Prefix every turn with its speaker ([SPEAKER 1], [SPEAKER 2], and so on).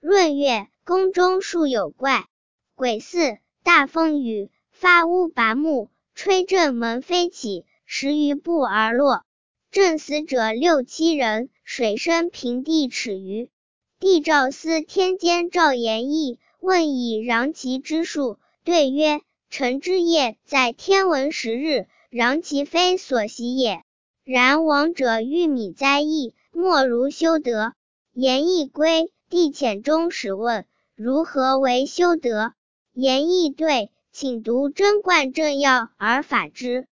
[SPEAKER 1] 闰月，宫中数有怪。癸巳，大风雨，发乌拔木，吹震门飞起，10余步而落，震死者6、7人，水深平地尺余。帝诏司天监赵延义问以禳其之数，对曰：臣之业在天文10日，禳其非所习也。然亡者欲米灾疫，莫如修德。延义归，帝遣中使问，如何为修德？延义对，请读贞观政要而法之。